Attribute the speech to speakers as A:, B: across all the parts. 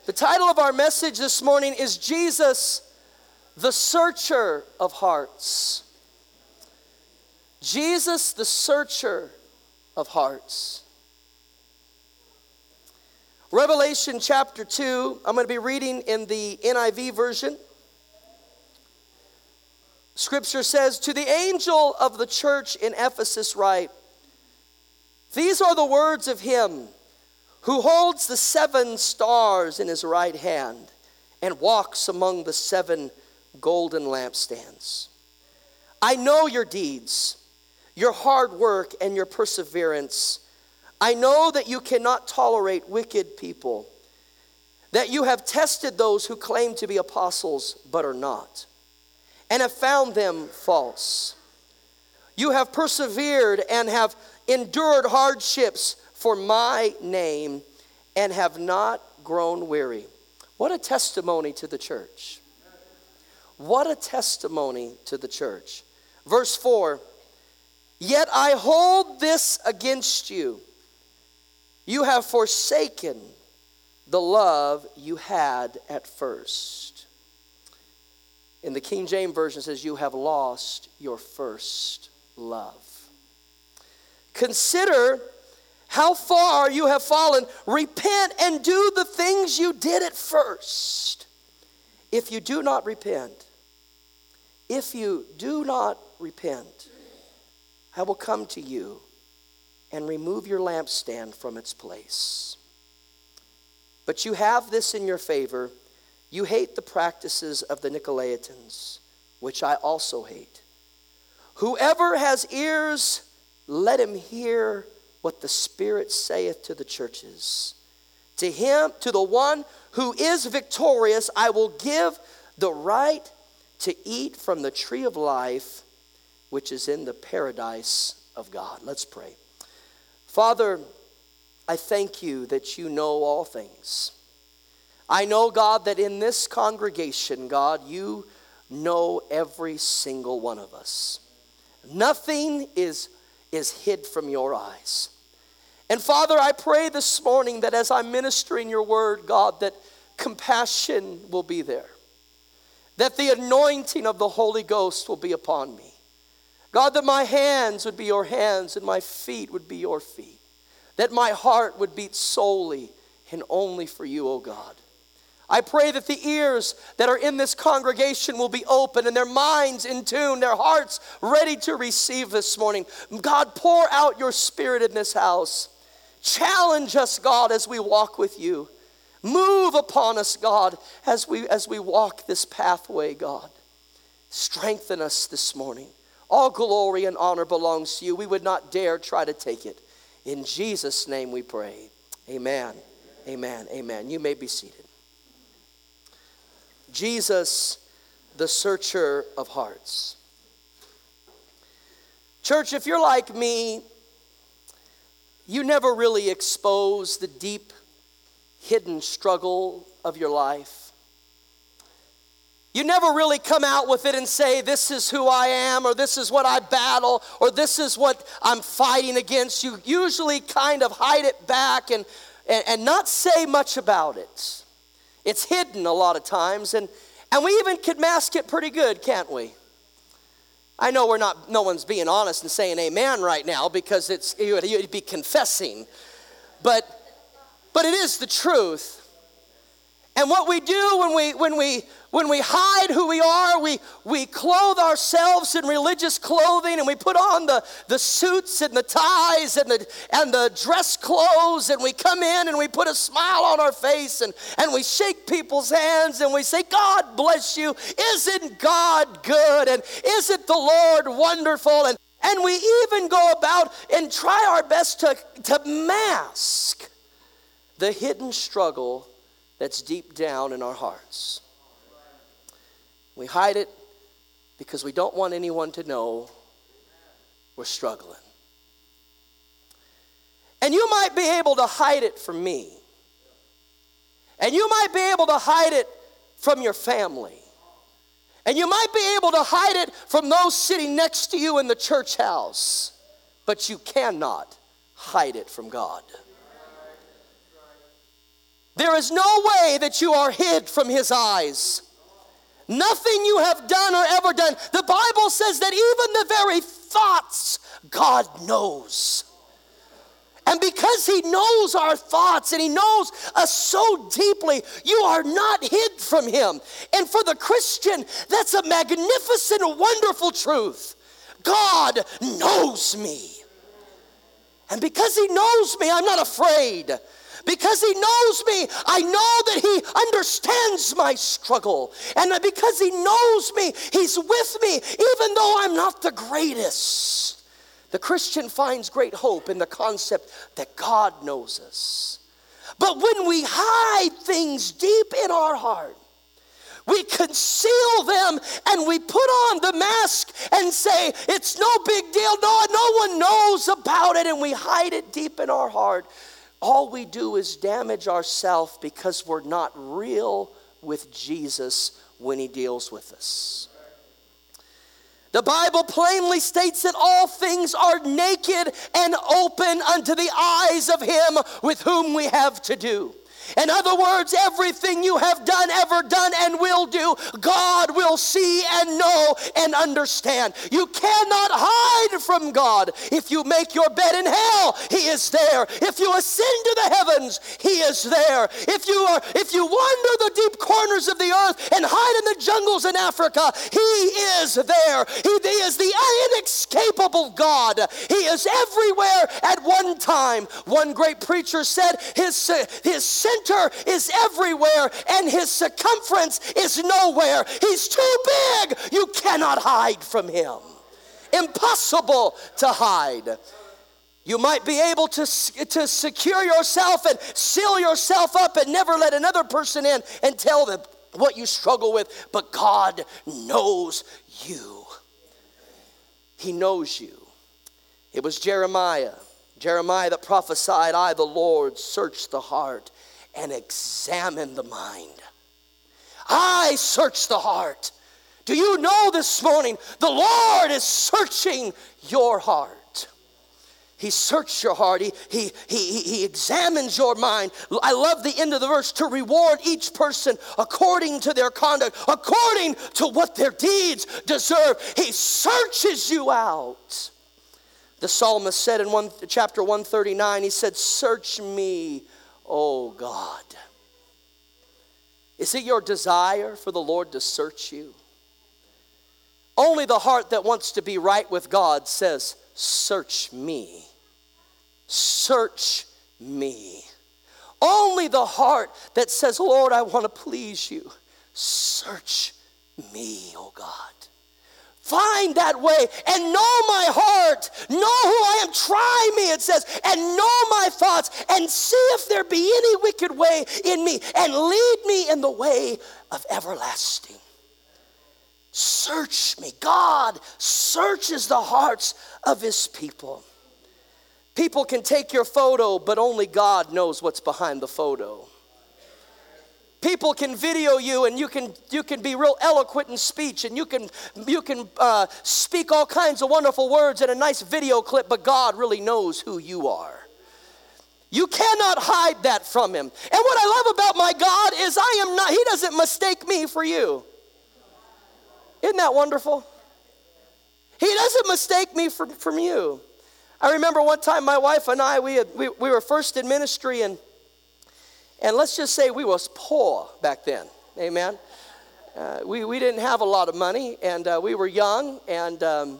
A: The title of our message this morning is Jesus, the Searcher of Hearts. Jesus, the Searcher of Hearts. Revelation chapter 2, I'm going to be reading in the NIV version. Scripture says, "To the angel of the church in Ephesus write, these are the words of him who holds the 7 stars in his right hand and walks among the 7 golden lampstands. I know your deeds, your hard work, and your perseverance. I know that you cannot tolerate wicked people, that you have tested those who claim to be apostles but are not, and have found them false. You have persevered and have endured hardships for my name and have not grown weary." What a testimony to the church. What a testimony to the church. Verse 4, "Yet I hold this against you. You have forsaken the love you had at first." In the King James Version it says, "You have lost your first love. Consider how far you have fallen. Repent and do the things you did at first. If you do not repent, I will come to you and remove your lampstand from its place. But you have this in your favor. You hate the practices of the Nicolaitans, which I also hate. Whoever has ears, let him hear what the Spirit saith to the churches. To the one who is victorious, I will give the right to eat from the tree of life, which is in the paradise of God." Let's pray. Father, I thank you that you know all things. I know, God, that in this congregation, God, you know every single one of us. Nothing is hid from your eyes. And Father, I pray this morning that as I'm ministering your word, God, that compassion will be there. That the anointing of the Holy Ghost will be upon me. God, that my hands would be your hands and my feet would be your feet. That my heart would beat solely and only for you, O God. I pray that the ears that are in this congregation will be open and their minds in tune, their hearts ready to receive this morning. God, pour out your Spirit in this house. Challenge us, God, as we walk with you. Move upon us, God, as we walk this pathway, God. Strengthen us this morning. All glory and honor belongs to you. We would not dare try to take it. In Jesus' name we pray. Amen. Amen. Amen. You may be seated. Jesus, the Searcher of Hearts. Church, if you're like me, you never really expose the deep, hidden struggle of your life. You never really come out with it and say, this is who I am, or this is what I battle, or this is what I'm fighting against. You usually kind of hide it back and not say much about it. It's hidden a lot of times, and we even could mask it pretty good, can't we? I know no one's being honest and saying amen right now because you'd be confessing. But it is the truth. And what we do when we hide who we are, we clothe ourselves in religious clothing, and we put on the suits and the ties and the dress clothes, and we come in and we put a smile on our face and we shake people's hands and we say, "God bless you. Isn't God good? And isn't the Lord wonderful?" And we even go about and try our best to mask the hidden struggle that's deep down in our hearts. We hide it because we don't want anyone to know we're struggling. And you might be able to hide it from me. And you might be able to hide it from your family. And you might be able to hide it from those sitting next to you in the church house. But you cannot hide it from God. There is no way that you are hid from his eyes. Nothing you have done or ever done. The Bible says that even the very thoughts God knows. And because he knows our thoughts and he knows us so deeply, you are not hid from him. And for the Christian, that's a magnificent, wonderful truth. God knows me. And because he knows me, I'm not afraid. Because he knows me, I know that he understands my struggle. And because he knows me, he's with me, even though I'm not the greatest. The Christian finds great hope in the concept that God knows us. But when we hide things deep in our heart, we conceal them and we put on the mask and say, it's no big deal, no one knows about it, and we hide it deep in our heart. All we do is damage ourselves because we're not real with Jesus when he deals with us. The Bible plainly states that all things are naked and open unto the eyes of him with whom we have to do. In other words, everything you have done, ever done, and will do, God will see and know and understand. You cannot hide from God. If you make your bed in hell, he is there. If you ascend to the heavens, he is there. If you wander the deep corners of the earth and hide in the jungles in Africa, he is there. He is the inescapable God. He is everywhere at one time. One great preacher said his center is everywhere and his circumference is nowhere. He's too big. You cannot hide from him. Impossible to hide. You might be able to secure yourself and seal yourself up and never let another person in and tell them what you struggle with, but God knows you. He knows you. It was Jeremiah that prophesied, I, the Lord, search the heart and examine the mind. I search the heart. Do you know this morning, the Lord is searching your heart. He searched your heart. He examines your mind. I love the end of the verse, to reward each person according to their conduct, according to what their deeds deserve. He searches you out. The psalmist said in chapter 139, he said, search me, O God. Is it your desire for the Lord to search you? Only the heart that wants to be right with God says, search me. Search me. Only the heart that says, Lord, I want to please you. Search me, O God. Find that way and know my heart. Know who I am. Try me, it says, and know my thoughts, and see if there be any wicked way in me, and lead me in the way of everlasting. Search me. God searches the hearts of his people. People can take your photo, but only God knows what's behind the photo. People can video you, and you can be real eloquent in speech, and you can speak all kinds of wonderful words in a nice video clip, but God really knows who you are. You cannot hide that from him. And what I love about my God is he doesn't mistake me for you. Isn't that wonderful? He doesn't mistake me from you. I remember one time my wife and I, we were first in ministry, and let's just say we was poor back then. Amen. We didn't have a lot of money, and we were young, and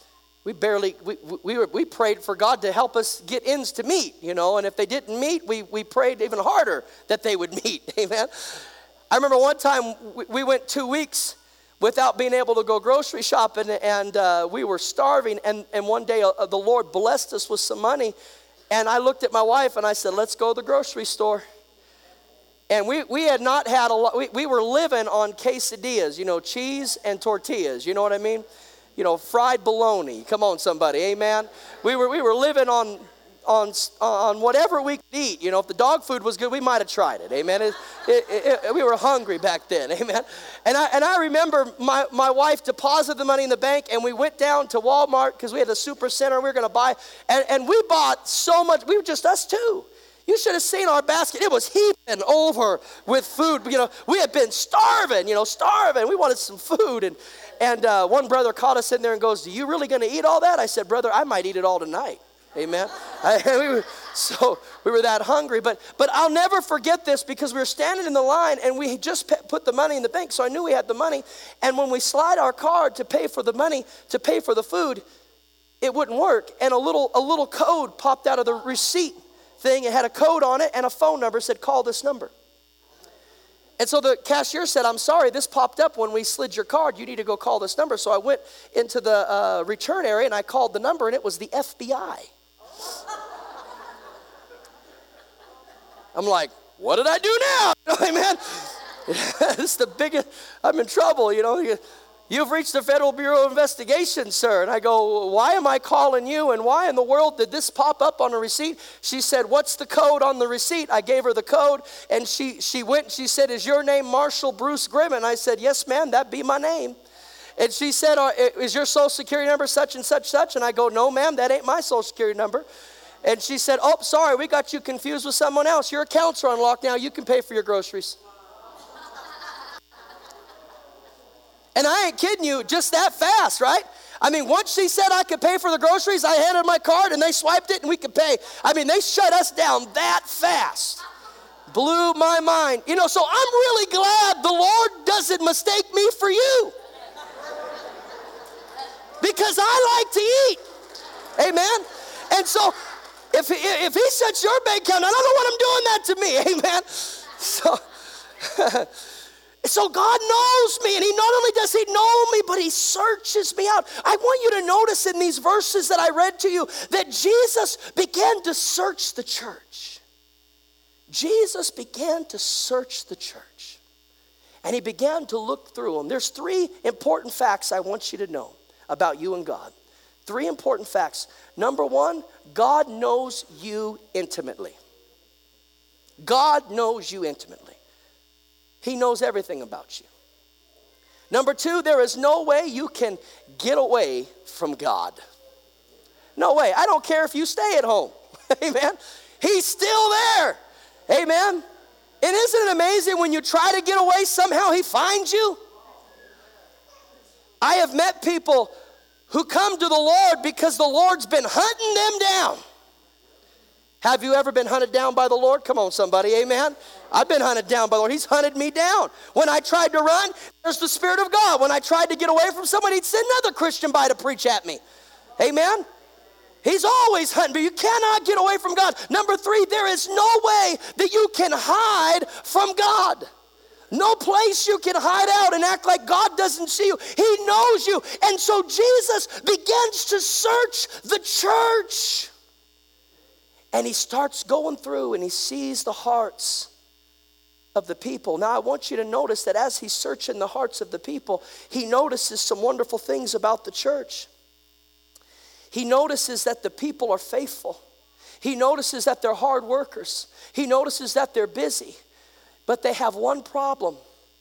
A: we prayed for God to help us get ends to meet, and if they didn't meet, we prayed even harder that they would meet. Amen. I remember one time we went 2 weeks without being able to go grocery shopping, and we were starving, and one day the Lord blessed us with some money, and I looked at my wife and I said, let's go to the grocery store. And we had not had a lot. We were living on quesadillas, cheese and tortillas. You know what I mean? Fried bologna. Come on, somebody, amen. We were living on whatever we could eat. If the dog food was good, we might have tried it, amen. We were hungry back then, amen. And I remember my wife deposited the money in the bank, and we went down to Walmart because we had a super center we were going to buy, and we bought so much. We were just us two. You should have seen our basket. It was heaping over with food. We had been starving. We wanted some food. And one brother caught us in there and goes, "Do you really going to eat all that?" I said, "Brother, I might eat it all tonight." Amen. We were that hungry. But I'll never forget this, because we were standing in the line and we just put the money in the bank. So I knew we had the money. And when we slide our card to pay for the money, to pay for the food, it wouldn't work. And a little code popped out of the receipt thing. It had a code on it and a phone number, said, "Call this number." And so the cashier said, "I'm sorry, this popped up when we slid your card. You need to go call this number." So I went into the return area and I called the number, and it was the FBI. I'm like, what did I do now? Hey, man, this is the biggest, I'm in trouble, You've reached the Federal Bureau of Investigation, sir. And I go, "Why am I calling you, and why in the world did this pop up on a receipt?" She said, "What's the code on the receipt?" I gave her the code, and she went and she said, "Is your name Marshall Bruce Grimm?" And I said, "Yes, ma'am, that'd be my name." And she said, "Is your social security number such and such such?" And I go, "No, ma'am, that ain't my social security number." And she said, "Oh, sorry, we got you confused with someone else. Your accounts are unlocked now. You can pay for your groceries." And I ain't kidding you, just that fast, right? I mean, once she said I could pay for the groceries, I handed my card and they swiped it and we could pay. I mean, they shut us down that fast. Blew my mind. So I'm really glad the Lord doesn't mistake me for you. Because I like to eat. Amen? And so if he sets your bank account, I don't know what I'm doing that to me. Amen? So God knows me, and not only does he know me, but he searches me out. I want you to notice in these verses that I read to you that Jesus began to search the church. Jesus began to search the church, and he began to look through them. There's 3 important facts I want you to know about you and God. 3 important facts. Number 1, God knows you intimately. God knows you intimately. He knows everything about you. Number 2, there is no way you can get away from God. No way. I don't care if you stay at home. Amen. He's still there. Amen. And isn't it amazing when you try to get away, somehow he finds you? I have met people who come to the Lord because the Lord's been hunting them down. Have you ever been hunted down by the Lord? Come on, somebody, amen? I've been hunted down by the Lord. He's hunted me down. When I tried to run, there's the Spirit of God. When I tried to get away from somebody, he'd send another Christian by to preach at me. Amen? He's always hunting, but you cannot get away from God. Number 3, there is no way that you can hide from God. No place you can hide out and act like God doesn't see you. He knows you. And so Jesus begins to search the church. And he starts going through and he sees the hearts of the people. Now I want you to notice that as he's searching the hearts of the people, he notices some wonderful things about the church. He notices that the people are faithful. He notices that they're hard workers. He notices that they're busy. But they have one problem.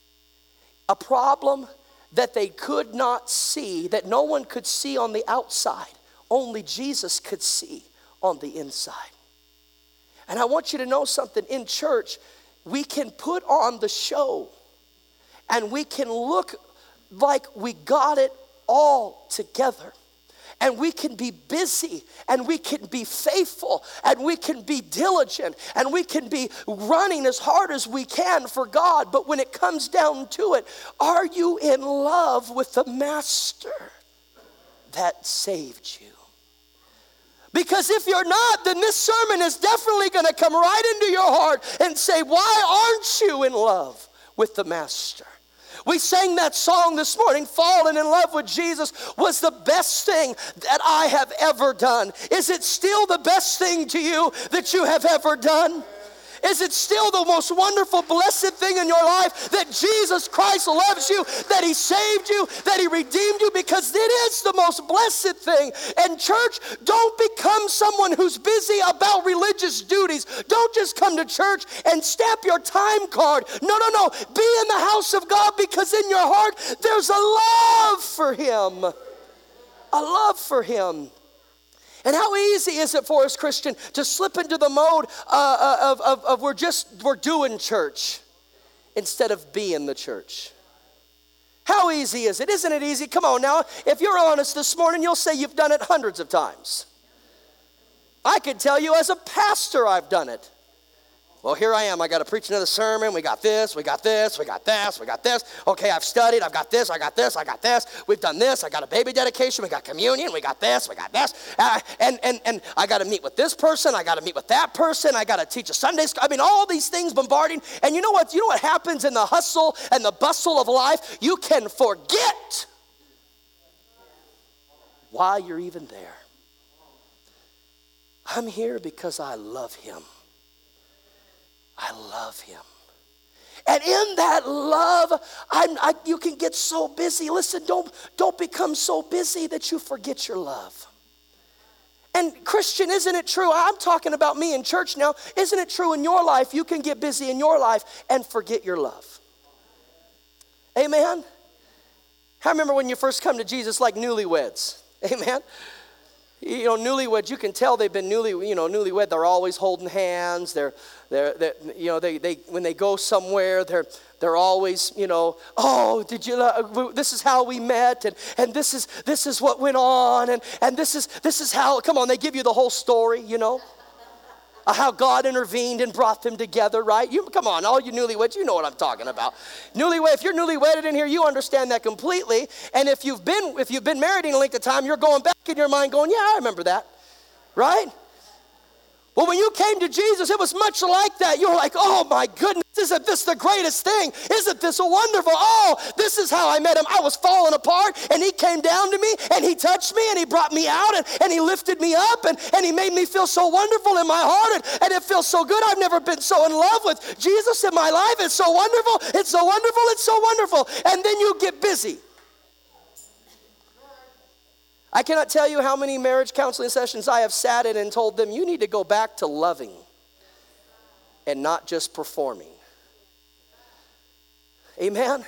A: A problem that they could not see, that no one could see on the outside. Only Jesus could see on the inside. And I want you to know something. In church, we can put on the show and we can look like we got it all together. And we can be busy, and we can be faithful, and we can be diligent, and we can be running as hard as we can for God. But when it comes down to it, are you in love with the Master that saved you? Because if you're not, then this sermon is definitely going to come right into your heart and say, why aren't you in love with the Master? We sang that song this morning, Falling in Love with Jesus was the best thing that I have ever done. Is it still the best thing to you that you have ever done? Is it still the most wonderful, blessed thing in your life that Jesus Christ loves you, that he saved you, that he redeemed you? Because it is the most blessed thing. And church, don't become someone who's busy about religious duties. Don't just come to church and stamp your time card. No. Be in the house of God, because in your heart there's a love for him. A love for him. And how easy is it for us, Christian, to slip into the mode of we're doing church instead of being the church? How easy is it? Isn't it easy? Come on now. If you're honest this morning, you'll say you've done it hundreds of times. I could tell you as a pastor I've done it. Well, here I am. I got to preach another sermon. We got this, we got this, we got this, we got this. Okay, I've studied. I've got this, I got this, I got this. We've done this. I got a baby dedication. We got communion. We got this, we got this. And I got to meet with this person. I got to meet with that person. I got to teach a Sunday school. I mean, all these things bombarding. And you know what? You know what happens in the hustle and the bustle of life? You can forget why you're even there. I'm here because I love him. I love him. And in that love, you can get so busy. Listen, don't become so busy that you forget your love. And Christian, isn't it true? I'm talking about me in church now. Isn't it true in your life? You can get busy in your life and forget your love. Amen? I remember when you first come to Jesus like newlyweds. Amen? You know, newlyweds, you can tell they've been newlywed. They're always holding hands. They when they go somewhere, they're always, oh, did you? This is how we met, and this is what went on, and this is how. Come on, they give you the whole story, how God intervened and brought them together, right? Come on, all you newlyweds, you know what I'm talking about. If you're newlywed in here, you understand that completely. And if you've been married in a length of time, you're going back in your mind going, yeah, I remember that, right? Well, when you came to Jesus, it was much like that. You were like, oh my goodness, isn't this the greatest thing? Isn't this a wonderful? Oh, this is how I met him. I was falling apart, and he came down to me, and he touched me, and he brought me out, and he lifted me up, and he made me feel so wonderful in my heart, and it feels so good. I've never been so in love with Jesus in my life. It's so wonderful. It's so wonderful. It's so wonderful. And then you get busy. I cannot tell you how many marriage counseling sessions I have sat in and told them, you need to go back to loving and not just performing. Amen?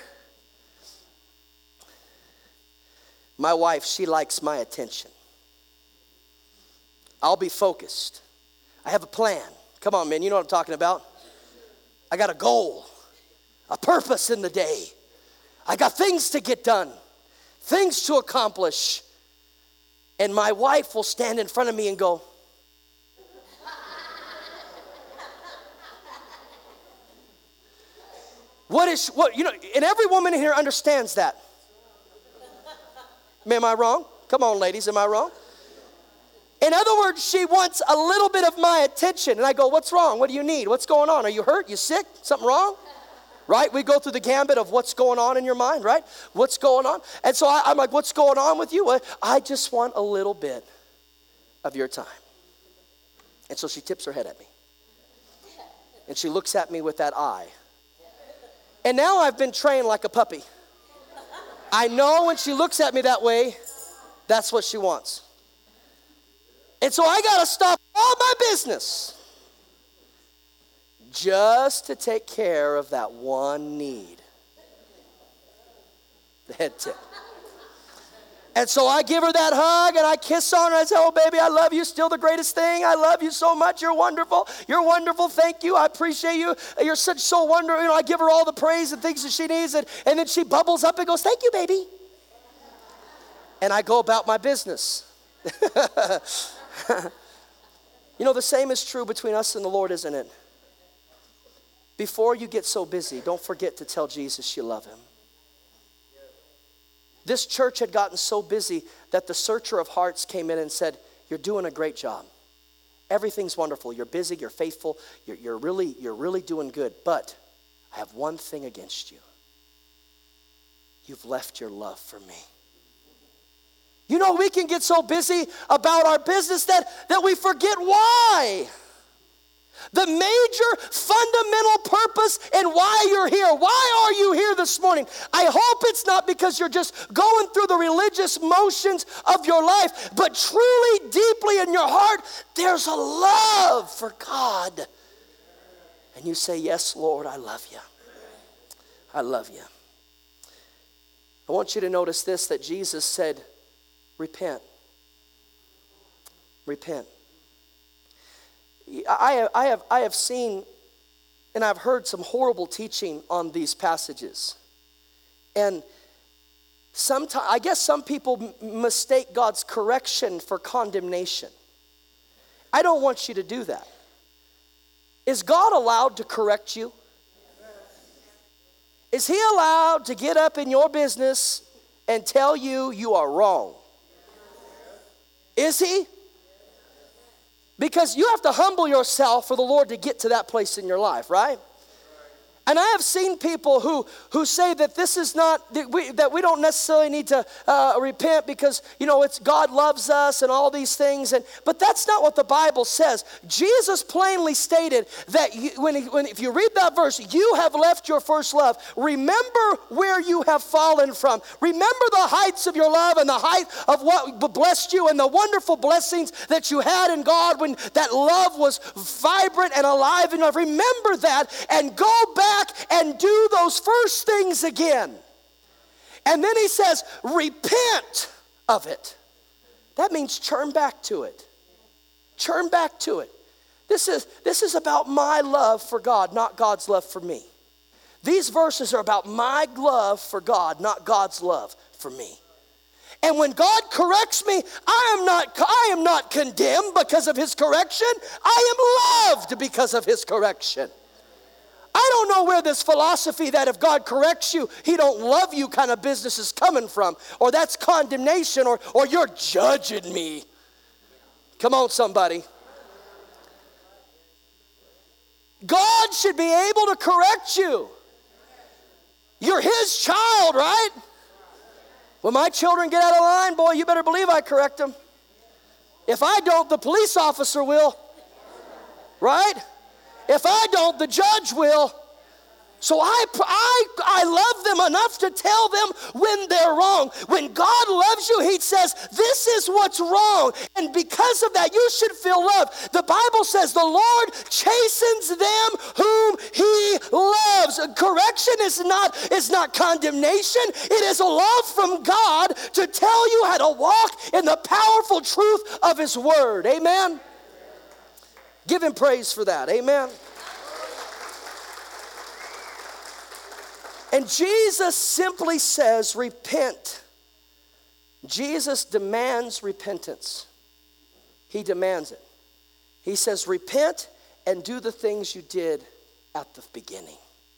A: My wife, she likes my attention. I'll be focused. I have a plan. Come on, man, you know what I'm talking about. I got a goal, a purpose in the day. I got things to get done, things to accomplish. And my wife will stand in front of me and go, and every woman in here understands that. Am I wrong? Come on, ladies, am I wrong? In other words, she wants a little bit of my attention. And I go, what's wrong? What do you need? What's going on? Are you hurt? You sick? Something wrong? Right? We go through the gambit of what's going on in your mind, right? What's going on? And so I'm like, what's going on with you? I just want a little bit of your time. And so she tips her head at me. And she looks at me with that eye. And now I've been trained like a puppy. I know when she looks at me that way, that's what she wants. And so I got to stop all my business just to take care of that one need. The head tip. And so I give her that hug and I kiss on her. I say, oh, baby, I love you. Still the greatest thing. I love you so much. You're wonderful. You're wonderful. Thank you. I appreciate you. You're so wonderful. I give her all the praise and things that she needs. And then she bubbles up and goes, thank you, baby. And I go about my business. The same is true between us and the Lord, isn't it? Before you get so busy, don't forget to tell Jesus you love him. This church had gotten so busy that the searcher of hearts came in and said, you're doing a great job. Everything's wonderful. You're busy. You're faithful. You're really doing good. But I have one thing against you. You've left your love for me. We can get so busy about our business that we forget why. The major fundamental purpose and why you're here. Why are you here this morning? I hope it's not because you're just going through the religious motions of your life, but truly, deeply in your heart, there's a love for God. And you say, yes, Lord, I love you. I love you. I want you to notice this, that Jesus said, repent. Repent. I have seen and I've heard some horrible teaching on these passages. And sometimes, I guess some people mistake God's correction for condemnation. I don't want you to do that. Is God allowed to correct you? Is he allowed to get up in your business and tell you you are wrong? Is he? Because you have to humble yourself for the Lord to get to that place in your life, right? And I have seen people who say that this is not, that we don't necessarily need to repent because, it's God loves us and all these things. But that's not what the Bible says. Jesus plainly stated that if you read that verse, you have left your first love. Remember where you have fallen from. Remember the heights of your love and the height of what blessed you and the wonderful blessings that you had in God when that love was vibrant and alive in your life. Remember that and go back and do those first things again. And then he says, repent of it. That means turn back to it. Turn back to it. This is about my love for God, not God's love for me. These verses are about my love for God, not God's love for me. And when God corrects me, I am not condemned because of his correction. I am loved because of his correction. I don't know where this philosophy that if God corrects you, he don't love you kind of business is coming from. Or that's condemnation, or you're judging me. Come on, somebody. God should be able to correct you. You're his child, right? When my children get out of line, boy, you better believe I correct them. If I don't, the police officer will. Right? If I don't, the judge will. So I love them enough to tell them when they're wrong. When God loves you, he says, this is what's wrong. And because of that, you should feel loved. The Bible says the Lord chastens them whom he loves. Correction is not condemnation. It is a love from God to tell you how to walk in the powerful truth of his word. Amen? Give him praise for that. Amen? And Jesus simply says, repent. Jesus demands repentance. He demands it. He says, repent and do the things you did at the beginning.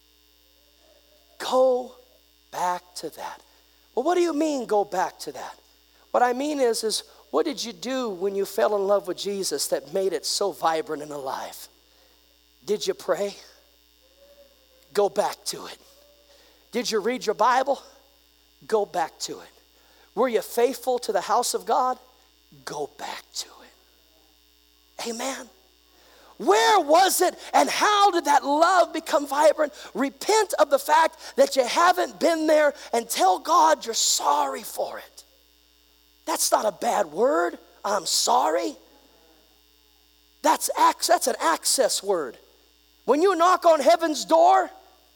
A: Go back to that. Well, what do you mean go back to that? What I mean is what did you do when you fell in love with Jesus that made it so vibrant and alive? Did you pray? Go back to it. Did you read your Bible? Go back to it. Were you faithful to the house of God? Go back to it. Amen. Where was it and how did that love become vibrant? Repent of the fact that you haven't been there and tell God you're sorry for it. That's not a bad word. I'm sorry. That's an access word. When you knock on heaven's door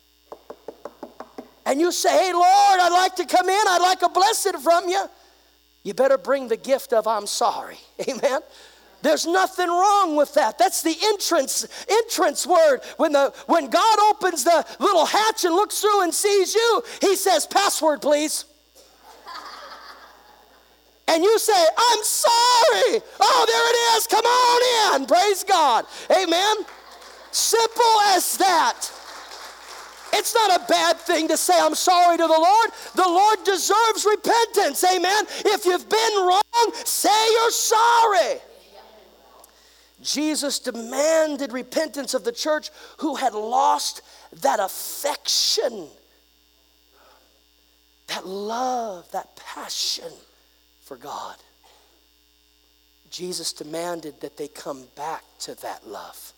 A: and you say, hey, Lord, I'd like to come in. I'd like a blessing from you. You better bring the gift of I'm sorry. Amen. There's nothing wrong with that. That's the entrance word. When God opens the little hatch and looks through and sees you, he says, password, please. And you say, I'm sorry. Oh, there it is. Come on in. Praise God. Amen. Simple as that. It's not a bad thing to say I'm sorry to the Lord. The Lord deserves repentance. Amen. If you've been wrong, say you're sorry. Jesus demanded repentance of the church who had lost that affection, that love, that passion for God. Jesus demanded that they come back to that love.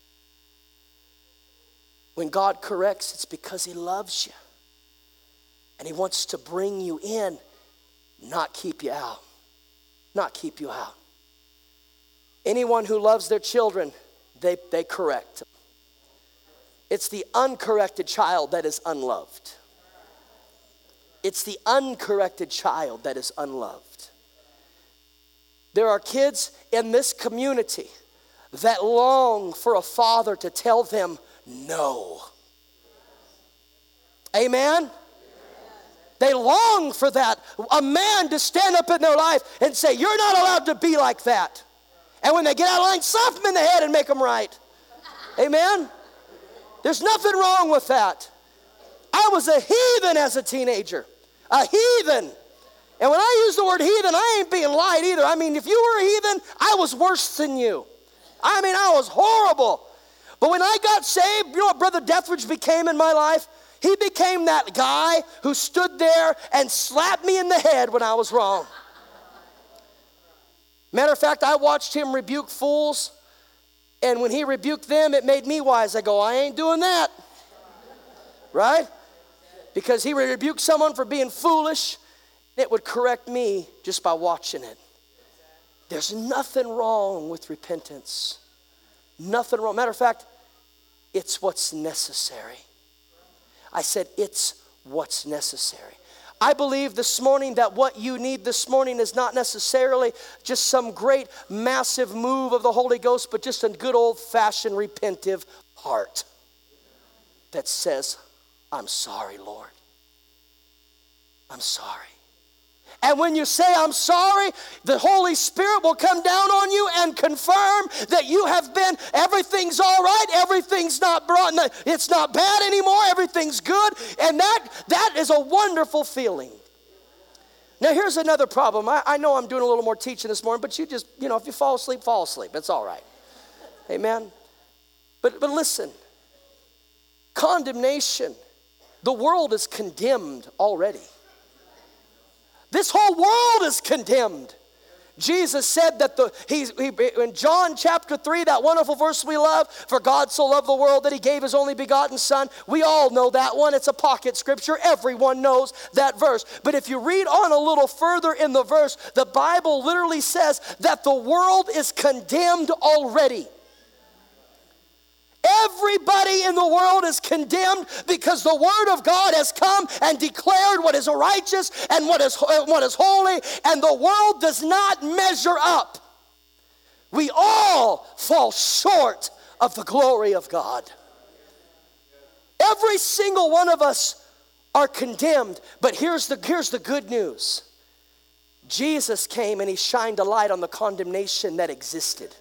A: When God corrects, it's because he loves you. And he wants to bring you in, not keep you out. Not keep you out. Anyone who loves their children, they correct. It's the uncorrected child that is unloved. It's the uncorrected child that is unloved. There are kids in this community that long for a father to tell them no. Amen? They long for that. A man to stand up in their life and say, you're not allowed to be like that. And when they get out of line, slap them in the head and make them right. Amen? There's nothing wrong with that. I was a heathen as a teenager. A heathen. And when I use the word heathen, I ain't being light either. I mean, if you were a heathen, I was worse than you. I mean, I was horrible. But when I got saved, you know what Brother Dethridge became in my life? He became that guy who stood there and slapped me in the head when I was wrong. Matter of fact, I watched him rebuke fools, and when he rebuked them, it made me wise. I go, I ain't doing that. Right? Because he would rebuke someone for being foolish, it would correct me just by watching it. There's nothing wrong with repentance. Nothing wrong. Matter of fact, it's what's necessary. I said, it's what's necessary. I believe this morning that what you need this morning is not necessarily just some great, massive move of the Holy Ghost, but just a good old-fashioned repentive heart that says, I'm sorry, Lord. I'm sorry. And when you say, I'm sorry, the Holy Spirit will come down on you and confirm that you have been, everything's all right, everything's not it's not bad anymore, everything's good. And that is a wonderful feeling. Now here's another problem. I know I'm doing a little more teaching this morning, but you just, if you fall asleep, fall asleep. It's all right. Amen. But listen, condemnation. The world is condemned already. This whole world is condemned. Jesus said that in John chapter 3, that wonderful verse we love, for God so loved the world that he gave his only begotten son. We all know that one. It's a pocket scripture. Everyone knows that verse. But if you read on a little further in the verse, the Bible literally says that the world is condemned already. Everybody in the world is condemned because the Word of God has come and declared what is righteous and what is holy, and the world does not measure up. We all fall short of the glory of God. Every single one of us are condemned, but here's the good news. Jesus came and he shined a light on the condemnation that existed.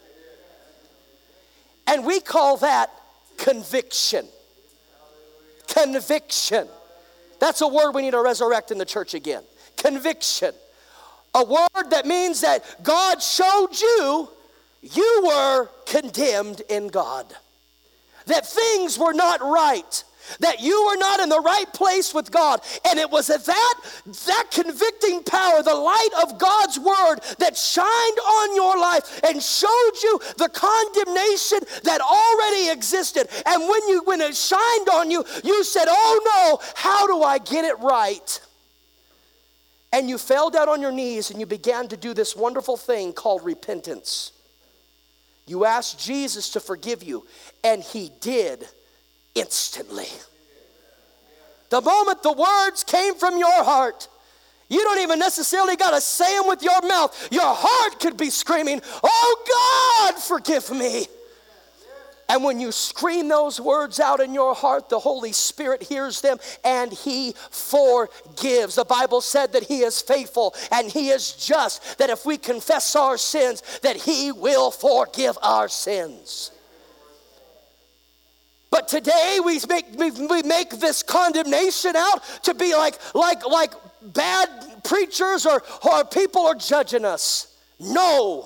A: And we call that conviction. Conviction. That's a word we need to resurrect in the church again. Conviction. A word that means that God showed you were condemned in God. That things were not right. That you were not in the right place with God. And it was that convicting power, the light of God's word, that shined on your life and showed you the condemnation that already existed. And when it shined on you, you said, oh no, how do I get it right? And you fell down on your knees and you began to do this wonderful thing called repentance. You asked Jesus to forgive you, and he did. Instantly. The moment the words came from your heart, you don't even necessarily got to say them with your mouth. Your heart could be screaming, oh God, forgive me. And when you scream those words out in your heart, the Holy Spirit hears them and he forgives. The Bible said that he is faithful and he is just, that if we confess our sins, that he will forgive our sins. But today we make this condemnation out to be like bad preachers or people are judging us. No.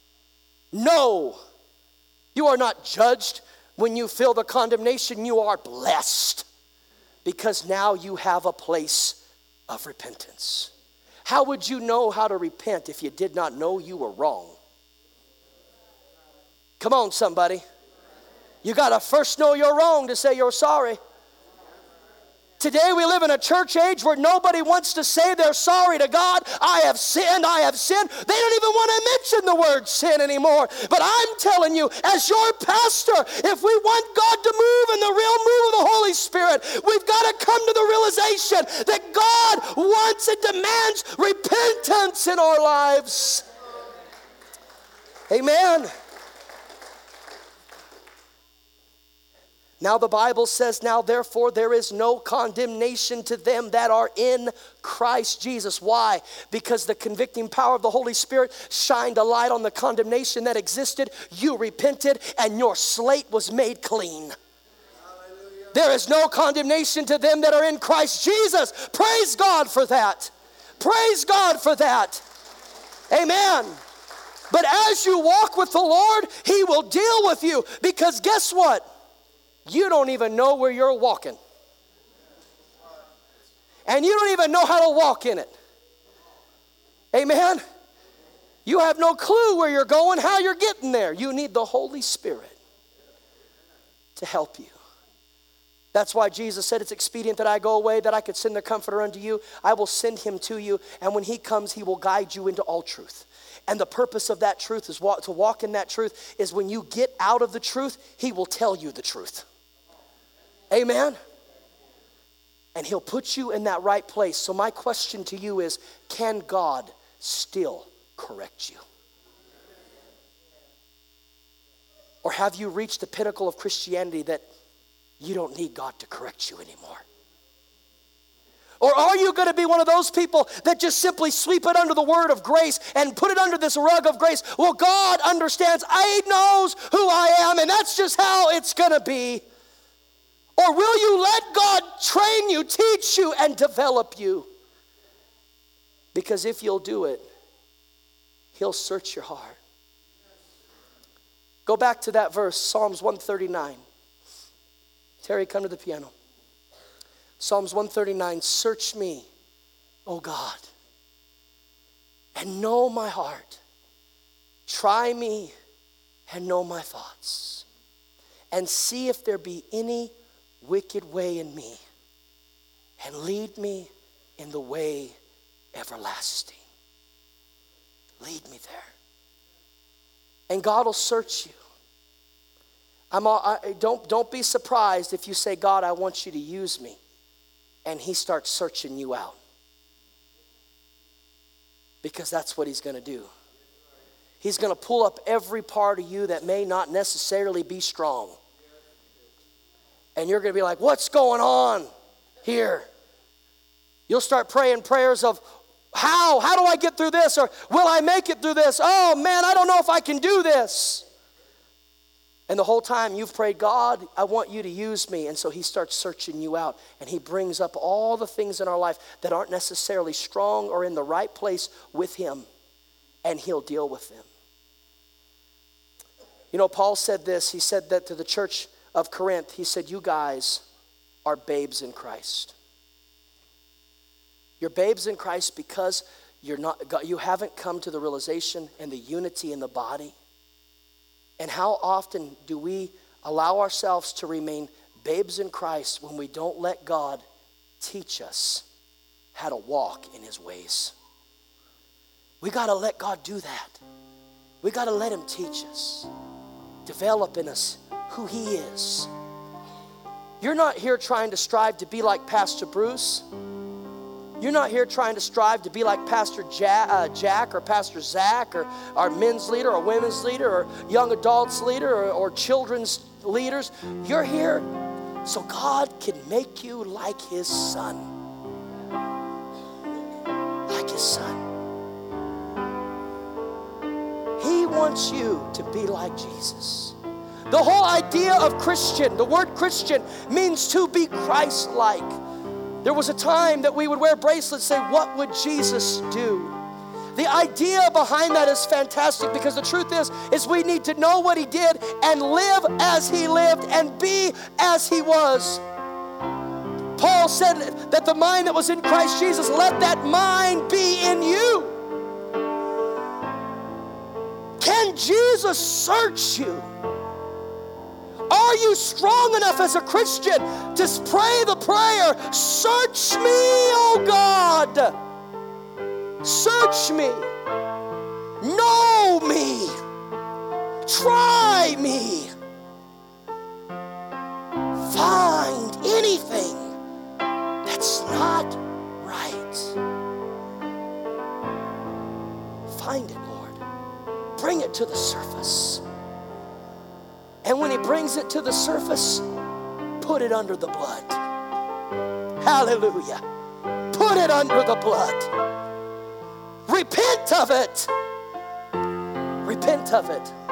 A: You are not judged when you feel the condemnation. You are blessed because now you have a place of repentance. How would you know how to repent if you did not know you were wrong? Come on, somebody. You got to first know you're wrong to say you're sorry. Today we live in a church age where nobody wants to say they're sorry to God. I have sinned, I have sinned. They don't even want to mention the word sin anymore. But I'm telling you, as your pastor, if we want God to move in the real move of the Holy Spirit, we've got to come to the realization that God wants and demands repentance in our lives. Amen. Now the Bible says, now therefore there is no condemnation to them that are in Christ Jesus. Why? Because the convicting power of the Holy Spirit shined a light on the condemnation that existed. You repented and your slate was made clean. Hallelujah. There is no condemnation to them that are in Christ Jesus. Praise God for that. Praise God for that. Amen. But as you walk with the Lord, He will deal with you. Because guess what? You don't even know where you're walking. And you don't even know how to walk in it. Amen? You have no clue where you're going, how you're getting there. You need the Holy Spirit to help you. That's why Jesus said it's expedient that I go away, that I could send the Comforter unto you. I will send him to you, and when he comes, he will guide you into all truth. And the purpose of that truth is to walk in that truth is when you get out of the truth, he will tell you the truth. Amen? And he'll put you in that right place. So my question to you is, can God still correct you? Or have you reached the pinnacle of Christianity that you don't need God to correct you anymore? Or are you going to be one of those people that just simply sweep it under the word of grace and put it under this rug of grace? Well, God understands. He knows who I am, and that's just how it's going to be. Or will you let God train you, teach you, and develop you? Because if you'll do it, he'll search your heart. Go back to that verse, Psalms 139. Terry, come to the piano. Psalms 139, search me, O God, and know my heart. Try me and know my thoughts. And see if there be any wicked way in me, and lead me in the way everlasting. Lead me there. And God will search you. Don't be surprised if you say, God, I want you to use me. And he starts searching you out. Because that's what he's going to do. He's going to pull up every part of you that may not necessarily be strong. And you're going to be like, what's going on here? You'll start praying prayers of, how do I get through this? Or will I make it through this? Oh man, I don't know if I can do this. And the whole time you've prayed, God, I want you to use me. And so he starts searching you out. And he brings up all the things in our life that aren't necessarily strong or in the right place with him. And he'll deal with them. You know, Paul said this. He said that to the church of Corinth. He said, you guys are babes in Christ. You're babes in Christ because you haven't come to the realization and the unity in the body. And how often do we allow ourselves to remain babes in Christ when we don't let God teach us how to walk in his ways? We got to let God do that. We got to let him teach us, develop in us who he is. You're not here trying to strive to be like Pastor Bruce. You're not here trying to strive to be like Pastor Jack or Pastor Zach or our men's leader or women's leader or young adults leader or children's leaders. You're here so God can make you like his son. Like his son. He wants you to be like Jesus. The whole idea of Christian, the word Christian means to be Christ-like. There was a time that we would wear bracelets say, what would Jesus do? The idea behind that is fantastic because the truth is we need to know what he did and live as he lived and be as he was. Paul said that the mind that was in Christ Jesus, let that mind be in you. Can Jesus search you? Are you strong enough as a Christian to pray the prayer, search me, oh God. Search me. Know me. Try me. Find anything that's not right. Find it, Lord. Bring it it to the surface. And when he brings it to the surface, put it under the blood. Hallelujah. Put it under the blood. Repent of it. Repent of it.